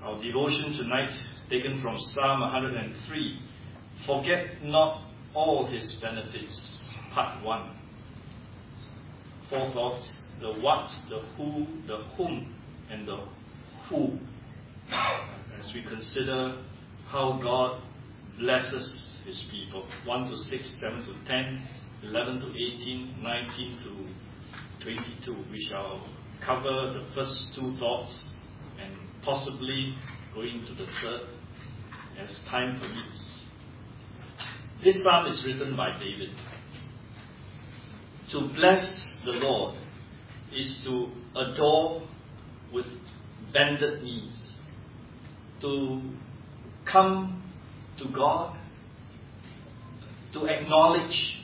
Our devotion tonight, taken from Psalm 103. Forget not all his benefits, part 1. 4 thoughts: the what, the who, the whom, and the who. As we consider how God blesses his people. 1 to 6, 7 to 10, 11 to 18, 19 to 22. We shall cover the first 2 thoughts and possibly go into the third as time permits. This psalm is written by David. To bless the Lord is to adore with bended knees, to come to God, to acknowledge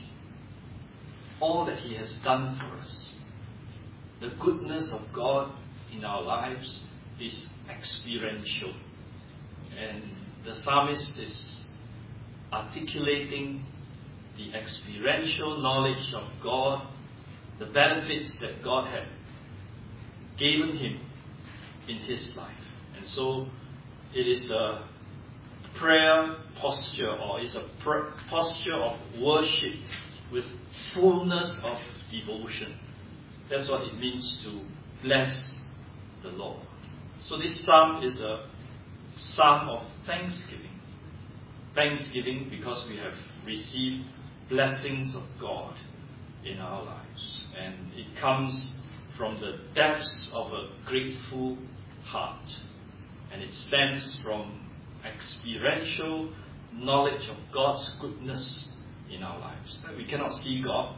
all that he has done for us. The goodness of God in our lives is experiential. And the psalmist is articulating the experiential knowledge of God, the benefits that God had given him in his life. And so it is a prayer posture, or is a posture of worship with fullness of devotion. That's what it means to bless the Lord. So this psalm is a psalm of thanksgiving. Thanksgiving because we have received blessings of God in our lives. And it comes from the depths of a grateful heart. And it stems from experiential knowledge of God's goodness in our lives. We cannot see God.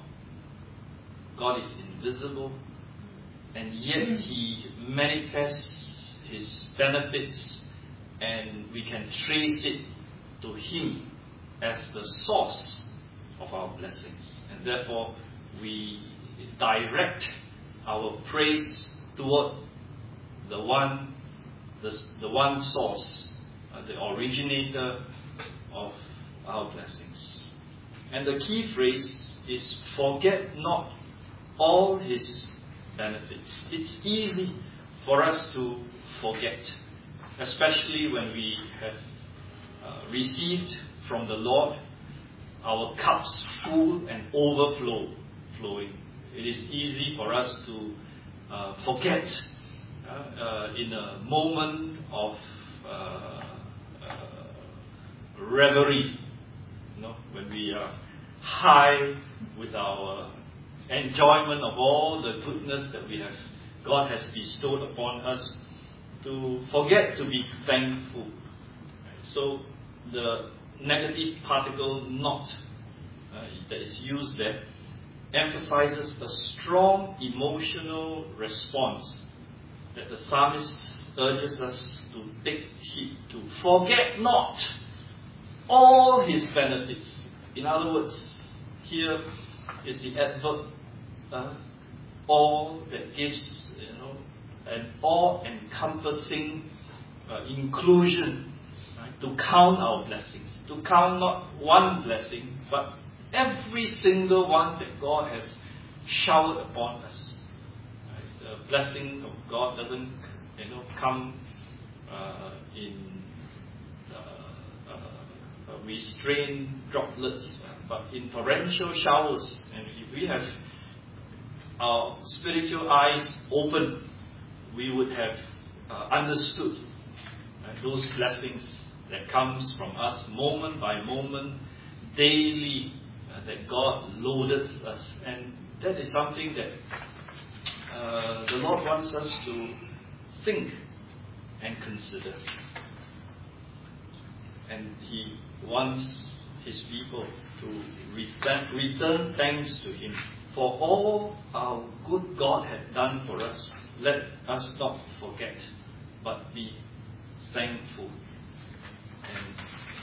God is invisible. And yet he manifests his benefits, and we can trace it to him as the source of our blessings. And therefore we direct our praise toward the one source, the originator of our blessings. And the key phrase is forget not all his benefits. It's easy for us to forget, especially when we have received from the Lord our cups full and overflowing. It is easy for us to forget in a moment of reverie, when we are high with our enjoyment of all the goodness that God has bestowed upon us, to forget to be thankful. So the negative particle not that is used there emphasizes a strong emotional response that the psalmist urges us to take heed to. Forget not all his benefits. In other words, here is the adverb all, that gives an all-encompassing inclusion, right? To count our blessings, to count not one blessing, but every single one that God has showered upon us. Right? The blessing of God doesn't come in restrained droplets, but in torrential showers. And if we have our spiritual eyes open, we would have understood those blessings that comes from us moment by moment, daily, that God loaded us. And that is something that the Lord wants us to think and consider. And he wants his people to return thanks to him for all our good God had done for us. Let us not forget, but be thankful. And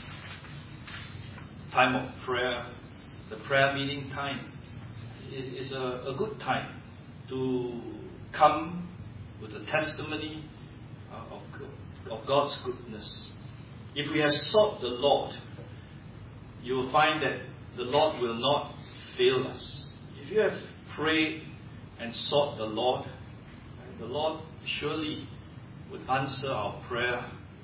time of prayer, the prayer meeting time, is a good time to come with a testimony of God's goodness. If we have sought the Lord, you will find that the Lord will not fail us. If you have prayed and sought the Lord surely would answer our prayer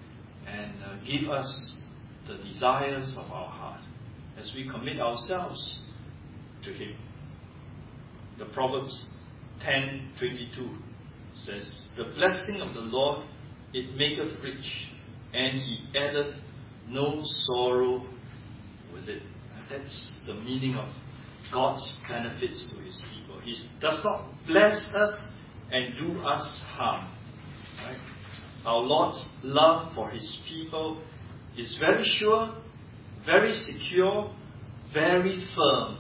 and give us the desires of our heart as we commit ourselves to Him. The Proverbs 10:22 says, "The blessing of the Lord, it maketh rich, and He addeth no sorrow with it." And that's the meaning of God's benefits to His people. He does not bless us and do us harm. Right? Our Lord's love for His people is very sure, very secure, very firm.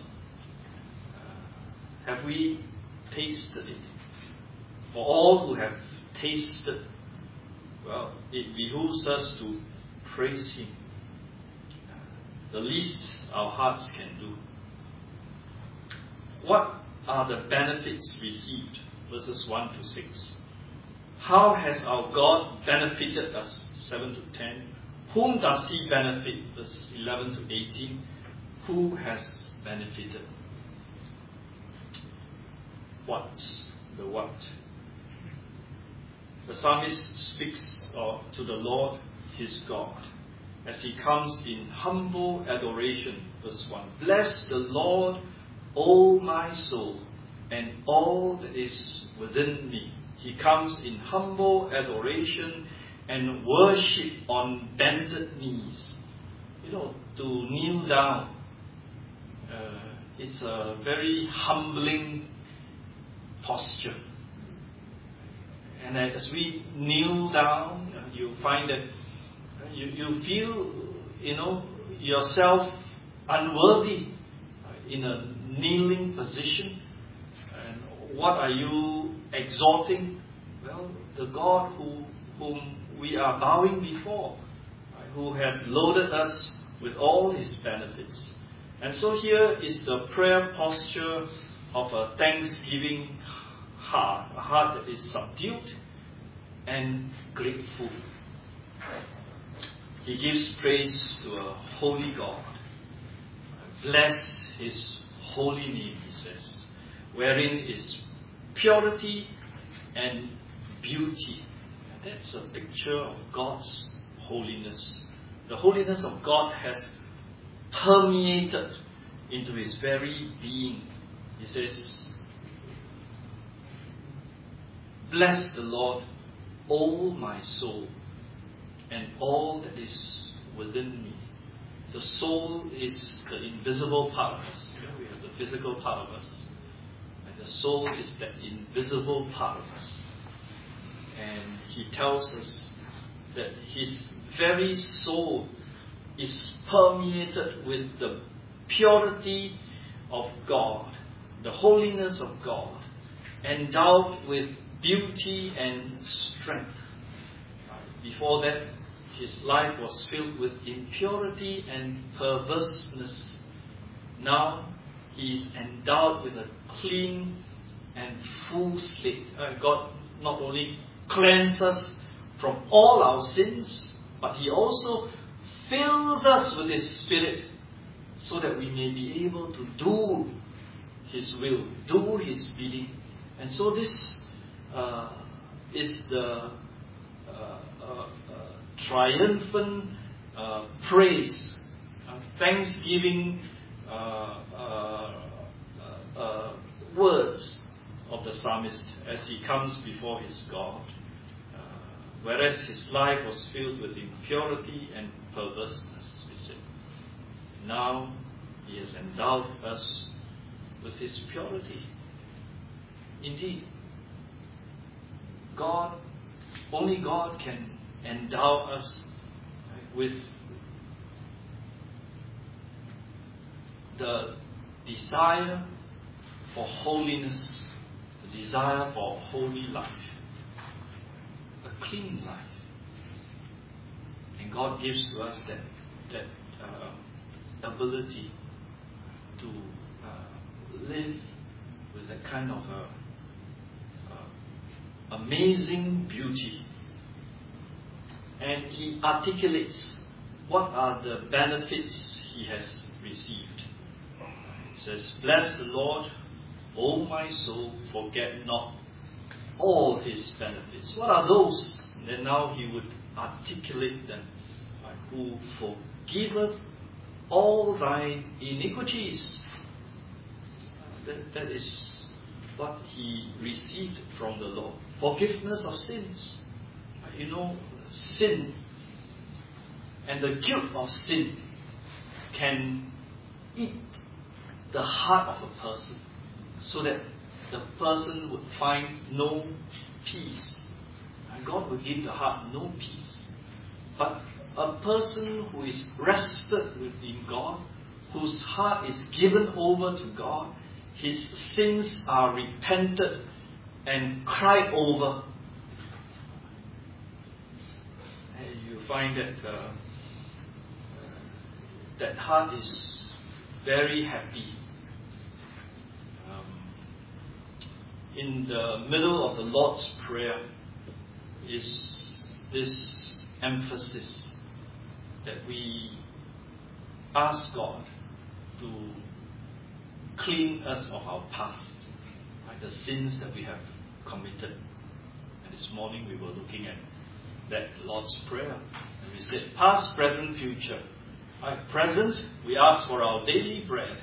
Have we tasted it? For all who have tasted, well, it behooves us to praise Him. The least our hearts can do. What are the benefits received? Verses 1 to 6. How has our God benefited us? 7 to 10. Whom does He benefit? Verse 11 to 18. Who has benefited? What? The what? The psalmist speaks to the Lord, his God, as he comes in humble adoration. Verse 1. Bless the Lord, O my soul, and all that is within me. He comes in humble adoration and worship on bended knees. To kneel down, it's a very humbling posture. And as we kneel down, you find that you feel, yourself unworthy in a kneeling position. And what are you exalting? Well, the God whom we are bowing before, who has loaded us with all His benefits. And so here is the prayer posture of a thanksgiving heart, a heart that is subdued and grateful. He gives praise to a holy God. Bless His holy name, he says, wherein is purity and beauty. And that's a picture of God's holiness. The holiness of God has permeated into His very being. He says, bless the Lord, O my soul, and all that is within me. The soul is the invisible part of us. We have the physical part of us. And the soul is that invisible part of us. And he tells us that his very soul is permeated with the purity of God, the holiness of God, endowed with beauty and strength. Before that, his life was filled with impurity and perverseness. Now, he is endowed with a clean and full slate. God not only cleanses us from all our sins, but He also fills us with His Spirit so that we may be able to do His will, do His bidding. And so this is the triumphant praise, thanksgiving words of the psalmist as he comes before his God. Whereas his life was filled with impurity and perverseness, we say. Now He has endowed us with His purity. Indeed, only God can endow us with the desire for holiness, the desire for a holy life, a clean life. And God gives to us that ability to live with a kind of amazing beauty. And He articulates what are the benefits He has received. It says, bless the Lord, O my soul, forget not all His benefits. What are those? And then now He would articulate them. Who forgiveth all thy iniquities. That is what he received from the Lord. Forgiveness of sins. Sin and the guilt of sin can eat the heart of a person, so that the person would find no peace. And God will give the heart no peace. But a person who is rested within God, whose heart is given over to God, his sins are repented and cried over. And you find that that heart is very happy. In the middle of the Lord's Prayer is this emphasis that we ask God to clean us of our past, the sins that we have committed. And this morning we were looking at that Lord's Prayer, and we said past, present, future. Present, we ask for our daily bread.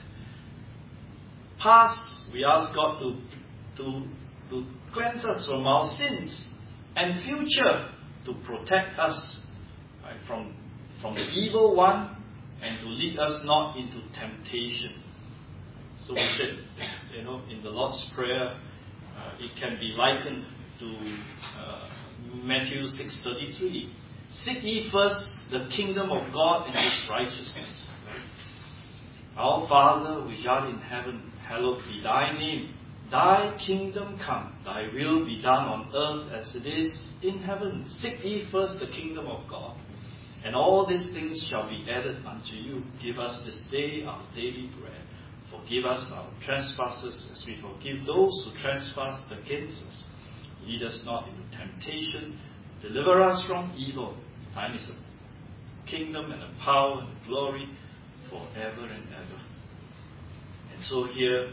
Past, we ask God to cleanse us from our sins. And future, to protect us from the evil one, and to lead us not into temptation. So we said, in the Lord's Prayer, it can be likened to Matthew 6:33. Seek ye first the kingdom of God and His righteousness. Our Father, which art in heaven, hallowed be thy name. Thy kingdom come, thy will be done on earth as it is in heaven. Seek ye first the kingdom of God, and all these things shall be added unto you. Give us this day our daily bread. Forgive us our trespasses as we forgive those who trespass against us. Lead us not into temptation. Deliver us from evil. Thine is the kingdom and the power and the glory forever and ever. And so here,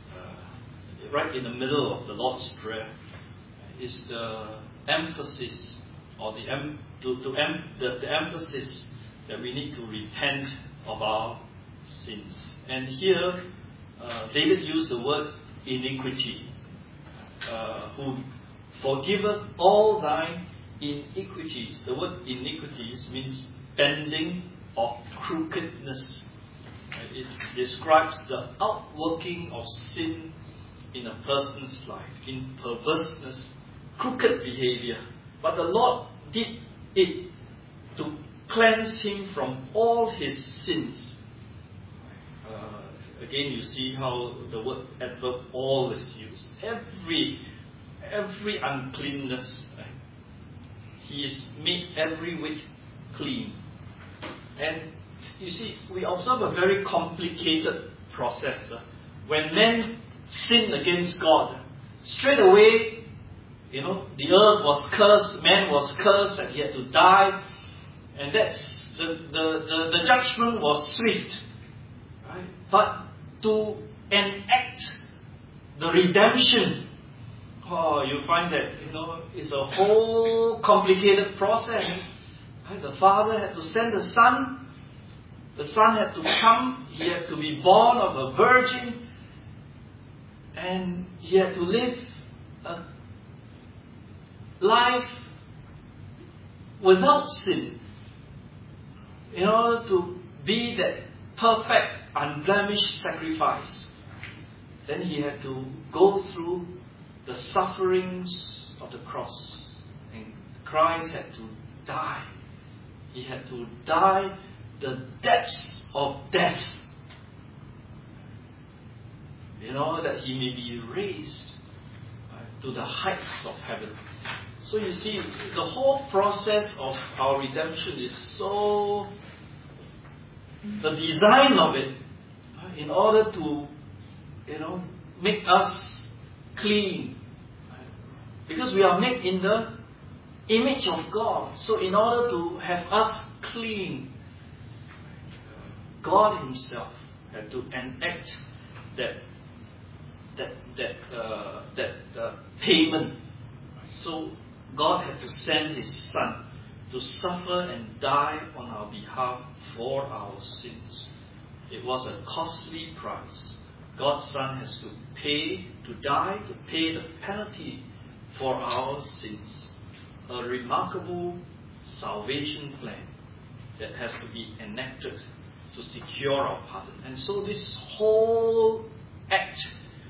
right in the middle of the Lord's Prayer, is the emphasis, or the emphasis that we need to repent of our sins. And here, David used the word iniquity. Who forgiveth all thine iniquities. The word iniquities means bending or crookedness. It describes the outworking of sin in a person's life, in perverseness, crooked behavior. But the Lord did it to cleanse him from all his sins. Again, you see how the word adverb all is used. Every uncleanness, he is made every whit clean. And you see, we observe a very complicated process. When men sin against God, straight away, the earth was cursed, man was cursed, and he had to die. And that's the judgment was swift. Right? But to enact the redemption, you find that it's a whole complicated process. Right? The Father had to send the Son. The Son had to come. He had to be born of a virgin, and he had to live a life without sin in order to be that perfect, unblemished sacrifice. Then he had to go through the sufferings of the cross, and Christ had to die. He had to die the depths of death, that he may be raised to the heights of heaven. So you see, the whole process of our redemption is so, the design of it, in order to, make us clean. Because we are made in the image of God. So in order to have us clean, God Himself had to enact that payment. So God had to send His Son to suffer and die on our behalf for our sins. It was a costly price. God's Son has to pay, to die, to pay the penalty for our sins. A remarkable salvation plan that has to be enacted to secure our pardon. And so this whole act,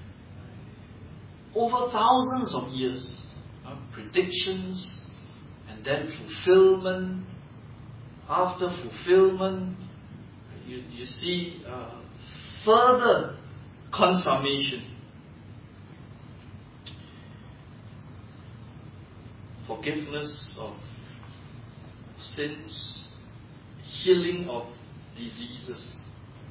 over thousands of years, predictions, and then fulfillment. After fulfillment, you see further consummation. Forgiveness of sins, healing of diseases.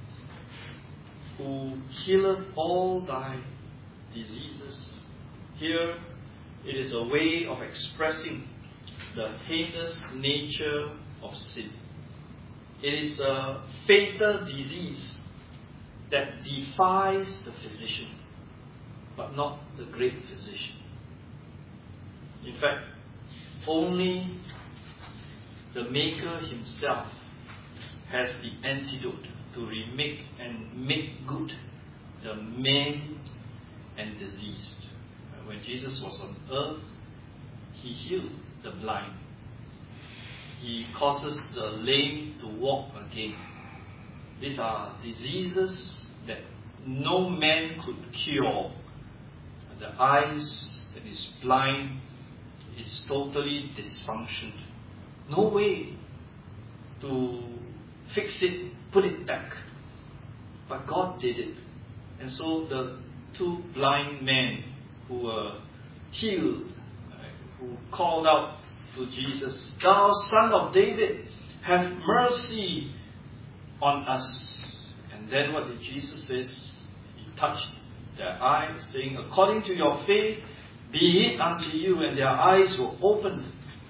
Who healeth all thy diseases. Here it is a way of expressing the heinous nature of sin. It is a fatal disease that defies the physician, but not the great physician. In fact, only the Maker himself has the antidote to remake and make good the maimed and diseased. When Jesus was on earth, he healed the blind. He causes the lame to walk again. These are diseases that no man could cure. The eyes that is blind is totally dysfunctioned. No way to fix it, put it back. But God did it. And so the two blind men who were healed, who called out to Jesus, "Thou Son of David, have mercy on us." And then what did Jesus say? He touched their eyes, saying, "According to your faith, be it unto you." And their eyes were opened.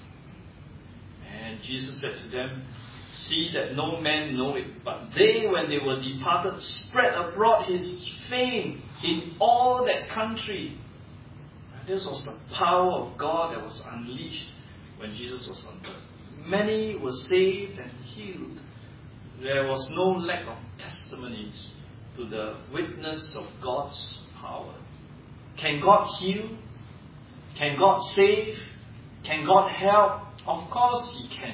And Jesus said to them, "See that no man know it." But they, when they were departed, spread abroad his fame in all that country. And this was the power of God that was unleashed when Jesus was on earth. Many were saved and healed. There was no lack of testimonies to the witness of God's power. Can God heal? Can God save? Can God help? Of course He can.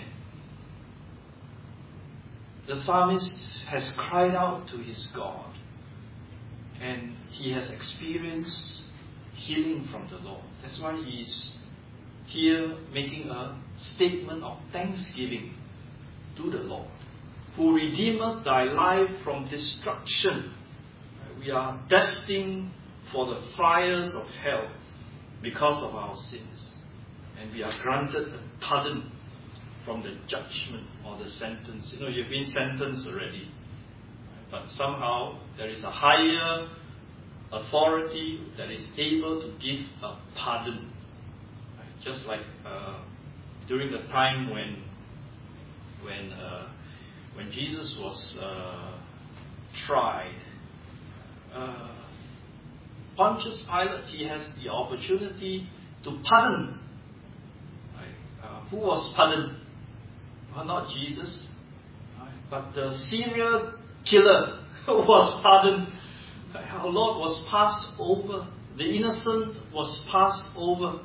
The psalmist has cried out to his God, and he has experienced healing from the Lord. That's why he is here making a statement of thanksgiving to the Lord, who redeemeth thy life from destruction. We are destined for the fires of hell because of our sins, and we are granted the pardon from the judgment or the sentence. You know, you've been sentenced already, but somehow there is a higher authority that is able to give a pardon. Just like during the time when Jesus was tried, Pontius Pilate, he has the opportunity to pardon. Who was pardoned? Well, not Jesus, but the serial killer was pardoned. Our Lord was passed over. The innocent was passed over.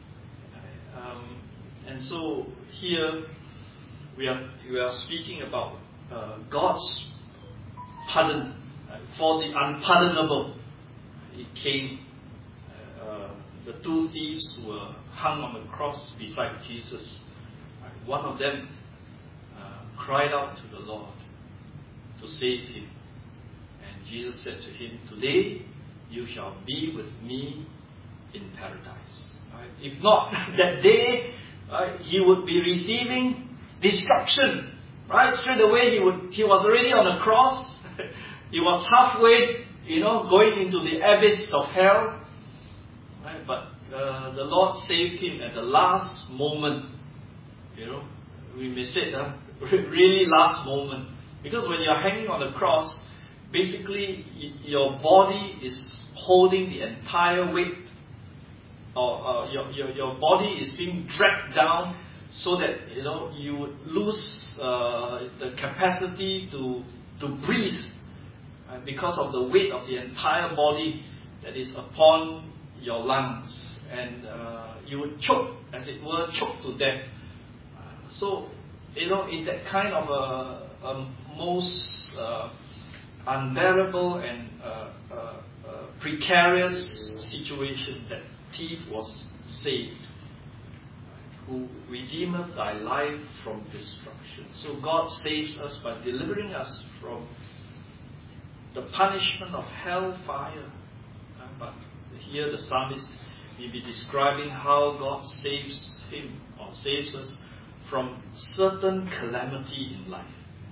And so here we are speaking about God's pardon for the unpardonable. It came. The two thieves were hung on the cross beside Jesus. One of them cried out to the Lord to save him. And Jesus said to him, "Today you shall be with me in paradise." Right? If not, that day he would be receiving destruction. Right? Straight away he was already on the cross. He was halfway, going into the abyss of hell. Right? But the Lord saved him at the last moment. We may say that really last moment. Because when you're hanging on the cross, basically your body is holding the entire weight, or your body is being dragged down so that you would lose the capacity to breathe because of the weight of the entire body that is upon your lungs, and you would choke, as it were, choke to death. So in that kind of a most unbearable and precarious situation, that thief was saved. Who redeemeth thy life from destruction. So God saves us by delivering us from the punishment of hellfire. But here the psalmist may be describing how God saves him or saves us from certain calamity in life.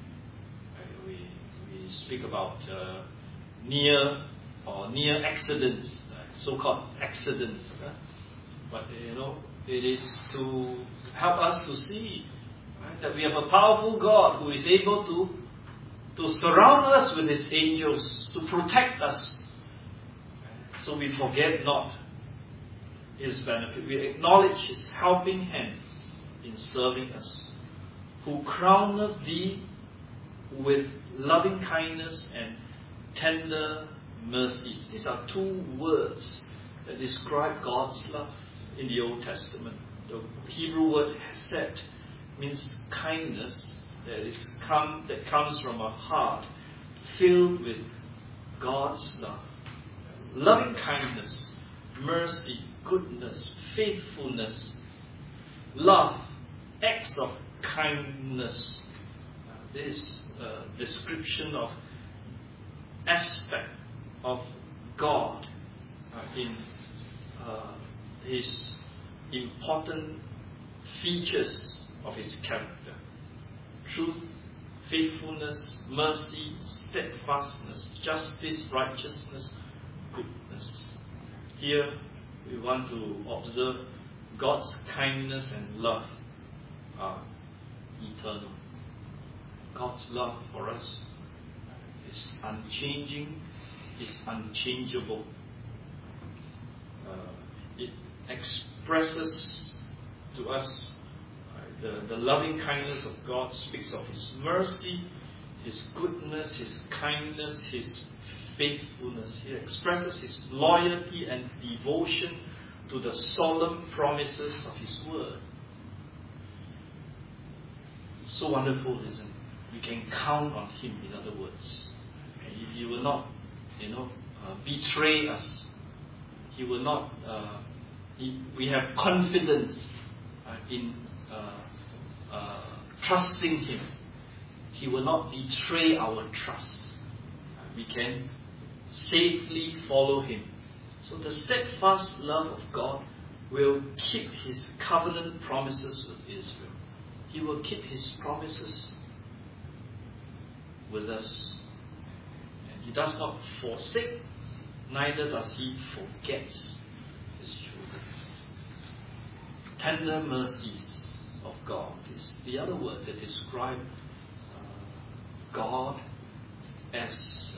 We speak about near accidents, so-called accidents. But it is to help us to see that we have a powerful God who is able to surround us with His angels, to protect us. So we forget not His benefit. We acknowledge His helping hand in serving us, who crowneth thee with loving kindness and tender mercies. These are two words that describe God's love in the Old Testament. The Hebrew word hesed means kindness that comes from a heart filled with God's love. Loving kindness, mercy, goodness, faithfulness, love, acts of kindness. This description of aspect of God in His important features of His character: truth, faithfulness, mercy, steadfastness, justice, righteousness, goodness. Here we want to observe God's kindness and love are eternal. God's love for us is unchanging, is unchangeable. It expresses to us the loving kindness of God, speaks of His mercy, His goodness, His kindness, His faithfulness. He expresses His loyalty and devotion to the solemn promises of His word. So wonderful, isn't it? We can count on Him, in other words. He will not, betray us. He will not. We have confidence in trusting Him. He will not betray our trust. We can safely follow Him. So the steadfast love of God will keep His covenant promises with Israel. He will keep His promises with us. And He does not forsake, neither does He forget His children. Tender mercies of God is the other word that describes God as,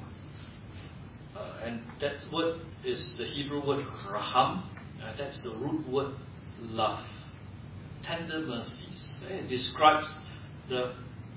and that word is the Hebrew word raham. That's the root word love. Tender mercies. It describes the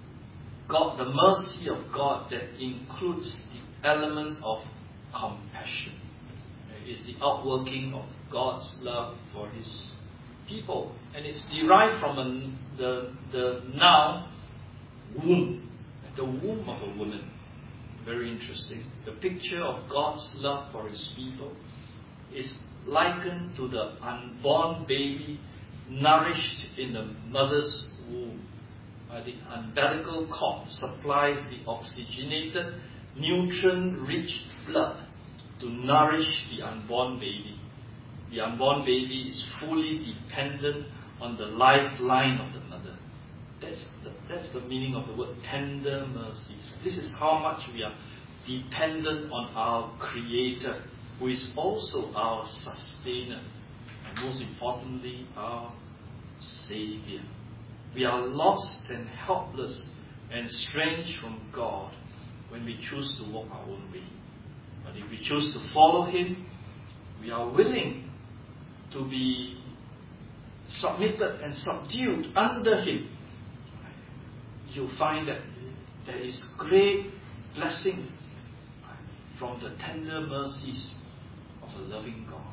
mercy of God that includes the element of compassion. It's the outworking of God's love for His people, and it's derived from the noun womb, the womb of a woman. Very interesting. The picture of God's love for His people is likened to the unborn baby nourished in the mother's womb. The umbilical cord supplies the oxygenated, nutrient-rich blood to nourish the unborn baby. The unborn baby is fully dependent on the lifeline of the mother. That's the meaning of the word tender mercies. This is how much we are dependent on our Creator, who is also our sustainer, and most importantly, our Savior. We are lost and helpless and estranged from God when we choose to walk our own way. But if we choose to follow Him, we are willing to be submitted and subdued under Him, you find that there is great blessing from the tender mercies of a loving God,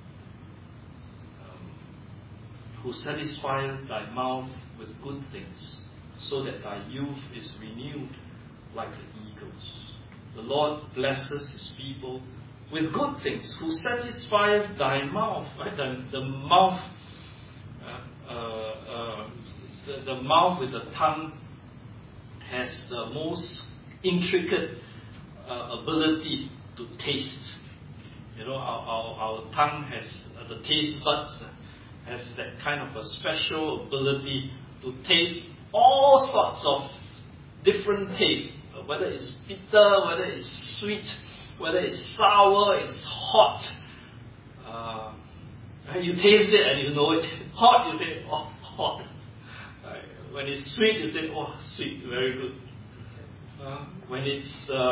who satisfieth thy mouth with good things, so that thy youth is renewed like the eagles. The Lord blesses His people with good things, who satisfieth thy mouth. Right? The mouth, the mouth with the tongue has the most intricate ability to taste. You know, our tongue has the taste buds has that kind of a special ability to taste all sorts of different tastes, whether it's bitter, whether it's sweet, whether it's sour, it's hot. You taste it and you know it. Hot, you say, oh, hot. When it's sweet, you say, oh, sweet, very good. When it's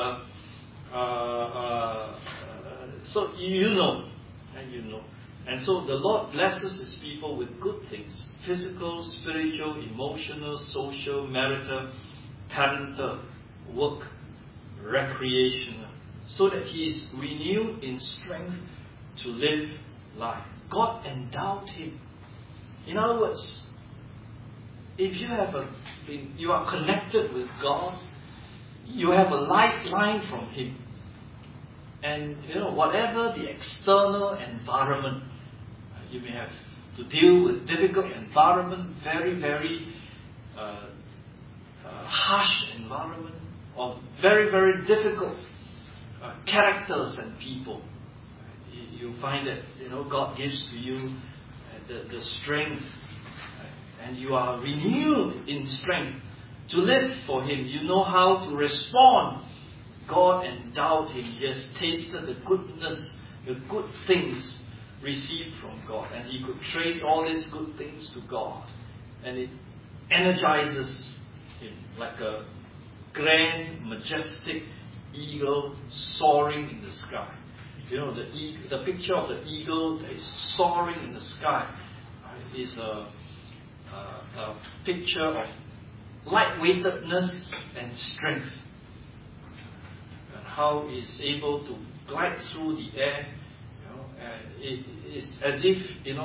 so you know, and you know. And so the Lord blesses His people with good things: physical, spiritual, emotional, social, marital, parental, work, recreational, so that He is renewed in strength to live life. God endowed him. In other words, if you are connected with God, you have a lifeline from Him. And whatever the external environment, you may have to deal with difficult environment, very, very harsh environment, or very, very difficult characters and people. You find that God gives to you the strength, and you are renewed in strength to live for Him. You know how to respond. God endowed him. He has tasted the goodness, the good things received from God, and he could trace all these good things to God, and it energizes him like a grand, majestic eagle soaring in the sky. The picture of the eagle that is soaring in the sky is a picture of lightweightedness and strength, and how he is able to glide through the air. It is as if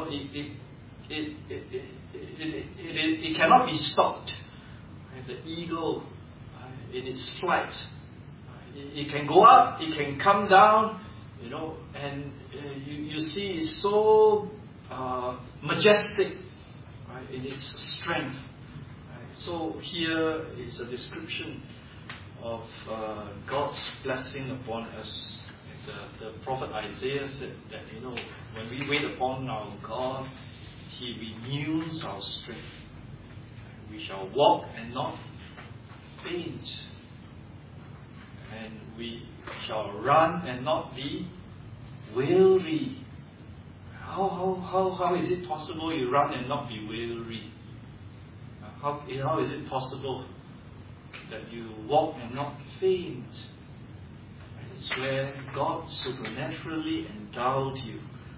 it cannot be stopped. The eagle, in its flight, it can go up, it can come down, and you see it's so majestic, right, in its strength. Right? So here is a description of God's blessing upon us. The prophet Isaiah said that when we wait upon our God, He renews our strength. We shall walk and not faint, and we shall run and not be weary. How is it possible you run and not be weary? How is it possible that you walk and not faint? It's where God supernaturally endowed you.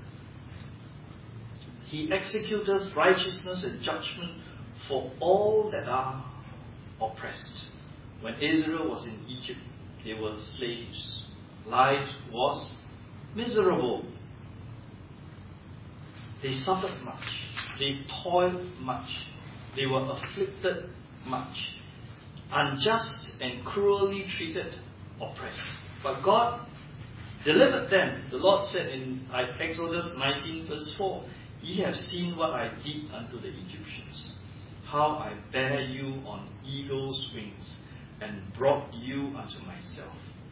He executeth righteousness and judgment for all that are oppressed. When Israel was in Egypt, they were slaves. Life was miserable. They suffered much. They toiled much. They were afflicted much. Unjust and cruelly treated, oppressed. But God delivered them. The Lord said in Exodus 19 verse 4, Ye have seen what I did unto the Egyptians, how I bare you on eagle's wings, and brought you unto myself.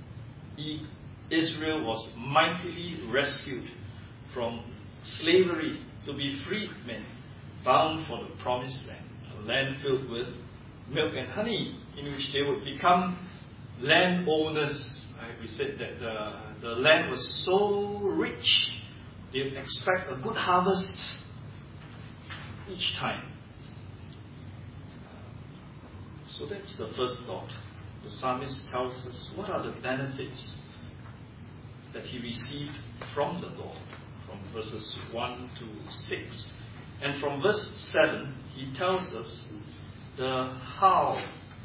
Israel was mightily rescued from slavery to be freedmen, bound for the promised land, a land filled with milk and honey, in which they would become landowners. We said that the land was so rich, they'd expect a good harvest each time. So that's the first thought. The psalmist tells us what are the benefits that he received from the Lord, from verses 1 to 6. And from verse 7, he tells us the how.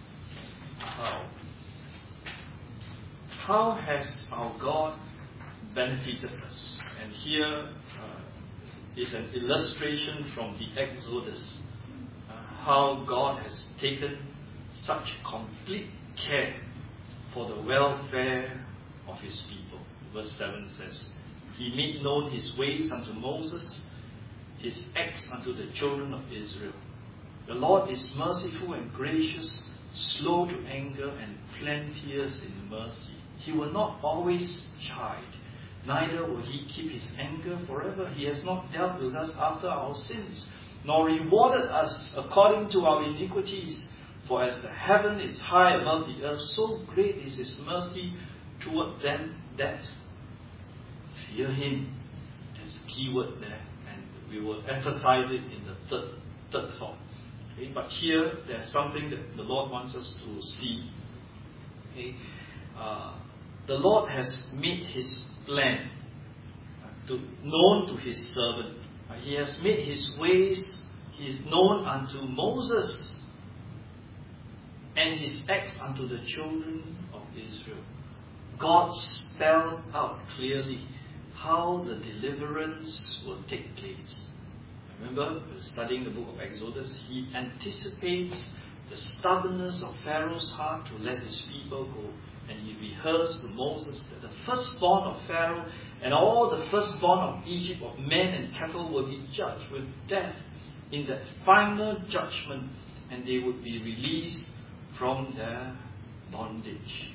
How has our God benefited us? And here is an illustration from the Exodus. How God has taken such complete care for the welfare of His people. Verse 7 says, He made known His ways unto Moses, His acts unto the children of Israel. The Lord is merciful and gracious, slow to anger and plenteous in mercy. He will not always chide, neither will He keep His anger forever. He has not dealt with us after our sins, nor rewarded us according to our iniquities. For as the heaven is high above the earth, so great is His mercy toward them that fear Him. There's a key word there, and we will emphasize it in the third thought. Okay? But here, there's something that the Lord wants us to see. Okay? The Lord has made His plan known to His servant. He has made His ways, He is known unto Moses, and His acts unto the children of Israel. God spelled out clearly how the deliverance will take place. Remember, studying the book of Exodus, He anticipates the stubbornness of Pharaoh's heart to let His people go. And He rehearsed to Moses that the firstborn of Pharaoh and all the firstborn of Egypt, of men and cattle, will be judged with death in that final judgment, and they would be released from their bondage.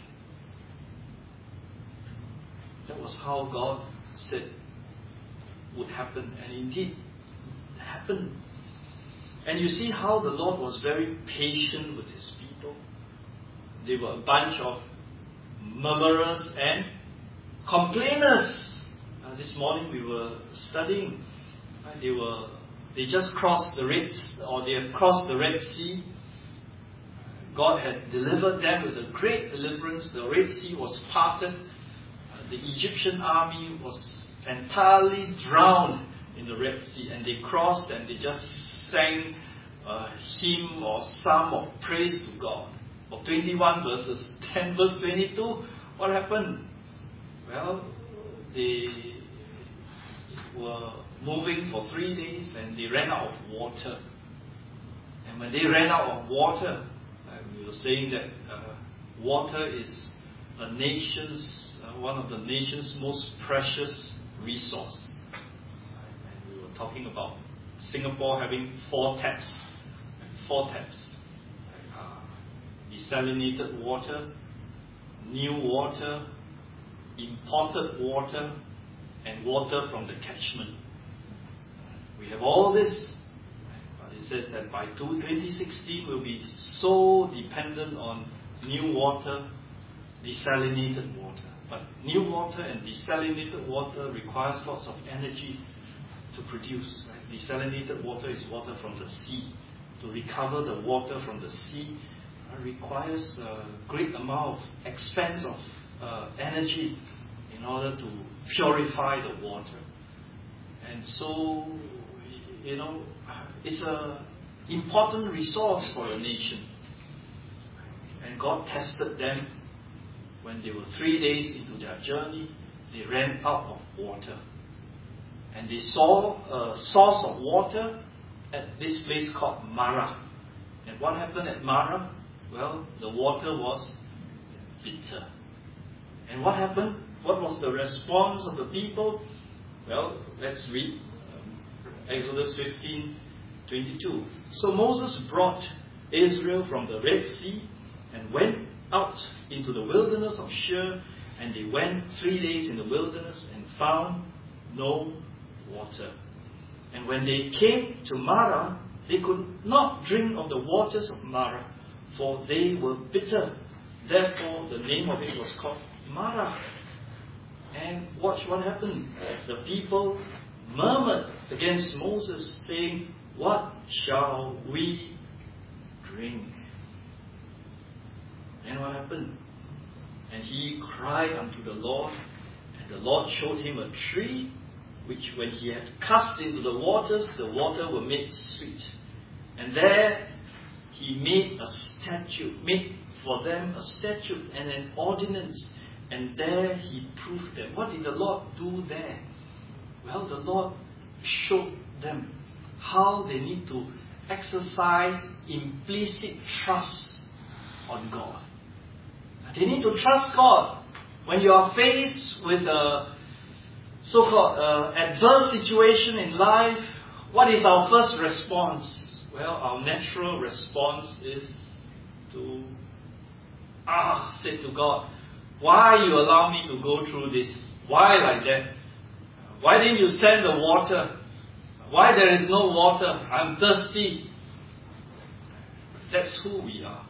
That was how God said would happen, and indeed it happened. And you see how the Lord was very patient with His people. They were a bunch of murmurers and complainers. This morning we were studying. They just crossed the Red, or they have crossed the Red Sea. God had delivered them with a great deliverance. The Red Sea was parted. The Egyptian army was entirely drowned in the Red Sea, and they crossed and they just sang a hymn or psalm of praise to God. Of 21 verses, 10 verse 22, what happened? Well, they were moving for 3 days and they ran out of water. And when they ran out of water, we were saying that water is a nation's, one of the nation's most precious resource. And we were talking about Singapore having 4 taps. Desalinated water, new water, imported water, and water from the catchment. We have all this, but it says that by 2016 we'll be so dependent on new water, desalinated water. But new water and desalinated water requires lots of energy to produce. Right? Desalinated water is water from the sea. To recover the water from the sea requires a great amount of expense of energy in order to purify the water. And so, it's an important resource for a nation. And God tested them when they were 3 days into their journey. They ran out of water. And they saw a source of water at this place called Marah. And what happened at Marah? Well, the water was bitter. And what happened? What was the response of the people? Well, let's read Exodus 15:22. So Moses brought Israel from the Red Sea and went out into the wilderness of Shur, and they went 3 days in the wilderness and found no water. And when they came to Marah, they could not drink of the waters of Marah, for they were bitter. Therefore, the name of it was called Marah. And watch what happened. The people murmured against Moses, saying, "What shall we drink?" And what happened? And he cried unto the Lord, and the Lord showed him a tree, which when he had cast into the waters, the water were made sweet. And there he made for them a statute and an ordinance, and there he proved them. What did the Lord do there? Well, the Lord showed them how they need to exercise implicit trust on God. They need to trust God. When you are faced with a so-called adverse situation in life, what is our first response? Well, our natural response is to say to God, why you allow me to go through this? Why like that? Why didn't you send the water? Why there is no water? I'm thirsty. That's who we are.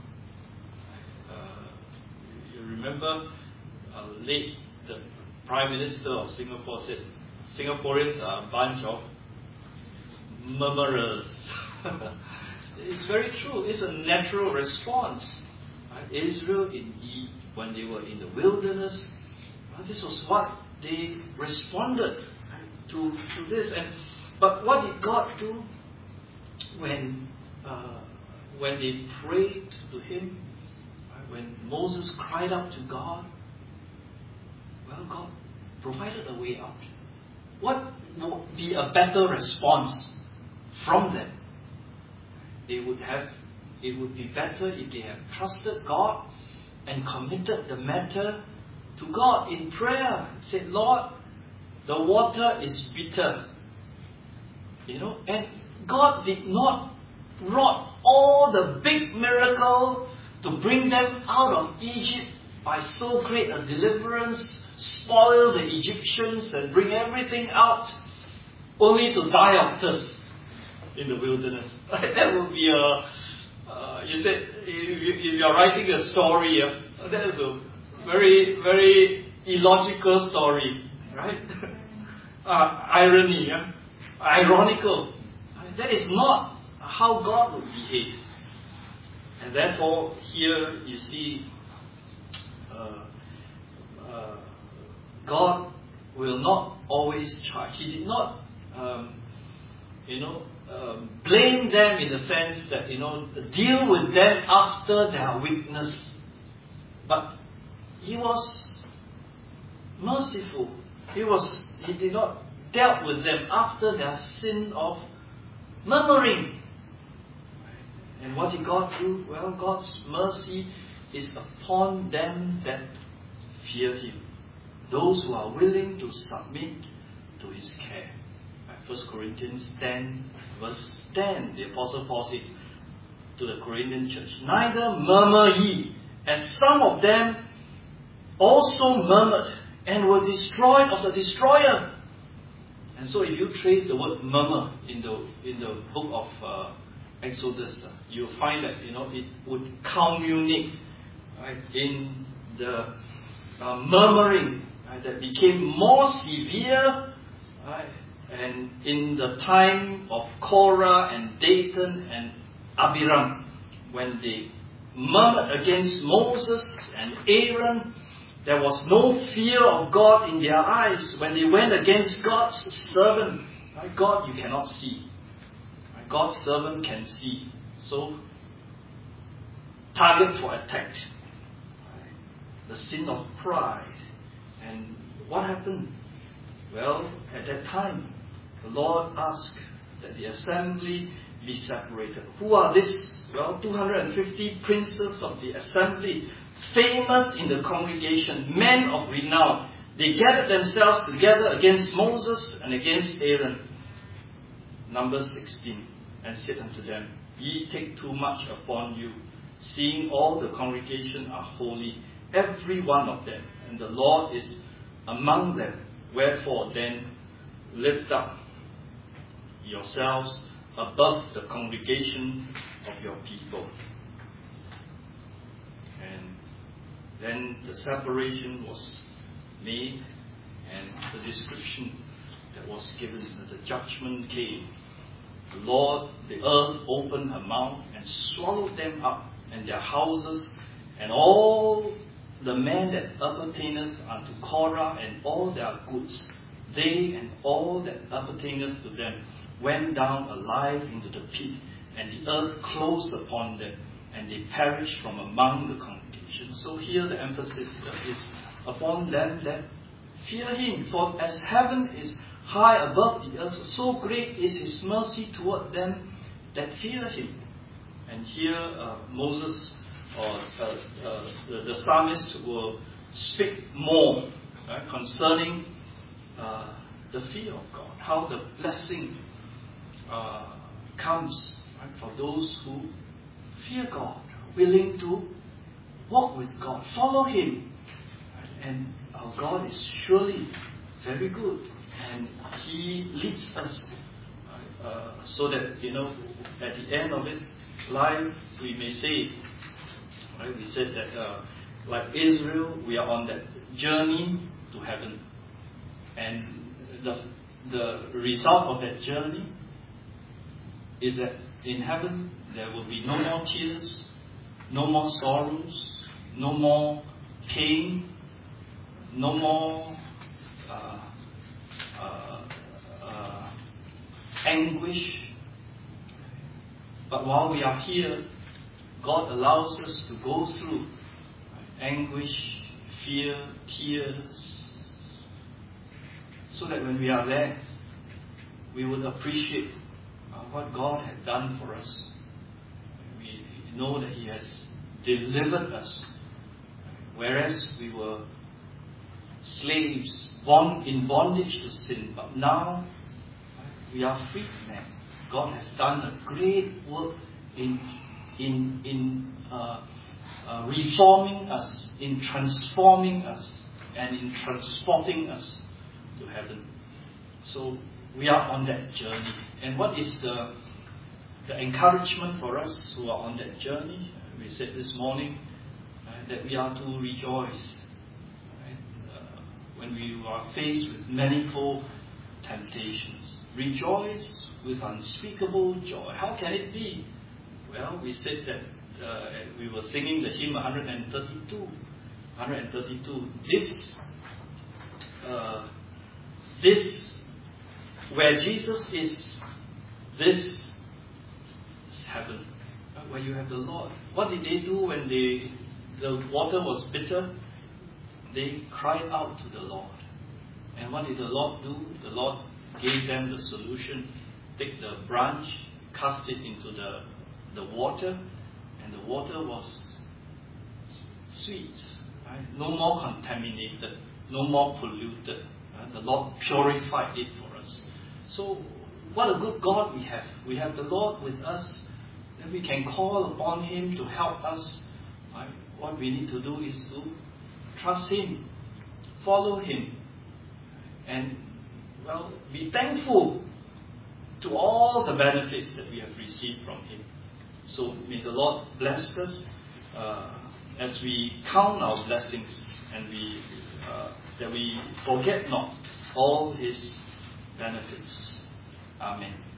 You remember late the Prime Minister of Singapore said, Singaporeans are a bunch of murmurers. It's very true. It's a natural response. Israel, when they were in the wilderness, this was what they responded to this. But what did God do when they prayed to Him? When Moses cried out to God, well, God provided a way out. What would be a better response from them? It would be better if they had trusted God and committed the matter to God in prayer. Said, Lord, the water is bitter. And God did not wrought all the big miracle to bring them out of Egypt by so great a deliverance, spoil the Egyptians and bring everything out, only to die of thirst in the wilderness. That would be you said, if you are writing a story, that is a very, very illogical story, right? Irony, ironical. That is not how God would behave. And therefore, here you see, God will not always charge. He did not, blame them in the sense that, deal with them after their weakness. But He was merciful. He did not dealt with them after their sin of murmuring. And what did God do? Well, God's mercy is upon them that fear Him. Those who are willing to submit to His care. 1 Corinthians 10 verse 10, the Apostle Paul says to the Corinthian church, neither murmur ye, as some of them also murmured and were destroyed of the destroyer. And so if you trace the word murmur in the book of Exodus, you'll find that it would culminate in the murmuring that became more severe, and in the time of Korah and Dathan and Abiram, when they murmured against Moses and Aaron, there was no fear of God in their eyes. When they went against God's servant, God you cannot see. God's servant can see. So, target for attack. The sin of pride. And what happened? Well, at that time, the Lord asked that the assembly be separated. Who are these? Well, 250 princes of the assembly, famous in the congregation, men of renown. They gathered themselves together against Moses and against Aaron. Numbers 16. And said unto them, ye take too much upon you, seeing all the congregation are holy, every one of them, and the Lord is among them. Wherefore then lift up yourselves above the congregation of your people. And then the separation was made, and the description that was given, the judgment came. The Lord, the earth opened her mouth and swallowed them up, and their houses, and all the men that appertaineth unto Korah, and all their goods. they and all that appertaineth to them went down alive into the pit, and the earth closed upon them, and they perished from among the congregation. So here the emphasis is upon them that fear Him. For as heaven is high above the earth, so great is His mercy toward them that fear Him. And here Moses or the psalmist will speak more concerning the fear of God, how the blessing comes for those who fear God, willing to walk with God, follow Him. And our God is surely very good, and He leads us so that, at the end of it, life, we may say, right? We said that like Israel, we are on that journey to heaven, and the result of that journey is that in heaven there will be no more tears, no more sorrows, no more pain, no more anguish. But while we are here, God allows us to go through anguish, fear, tears, so that when we are there, we would appreciate what God had done for us. We know that He has delivered us, whereas we were slaves, born in bondage to sin, but now we are free men. God has done a great work in reforming us, in transforming us, and in transporting us to heaven. So we are on that journey. And what is the encouragement for us who are on that journey? We said this morning that we are to rejoice when we are faced with manifold temptations. Rejoice with unspeakable joy. How can it be? Well, we said that we were singing the hymn 132. This where Jesus is, this is heaven. Where you have the Lord. What did they do when the water was bitter? They cried out to the Lord. And what did the Lord do? The Lord gave them the solution. Take the branch, cast it into the water, and the water was sweet. Right? No more contaminated, no more polluted. The Lord purified it for us. So, what a good God we have. We have the Lord with us, and we can call upon Him to help us. Right? What we need to do is to trust Him, follow Him, and, be thankful to all the benefits that we have received from Him. So may the Lord bless us as we count our blessings, and that we forget not all His benefits. Amen.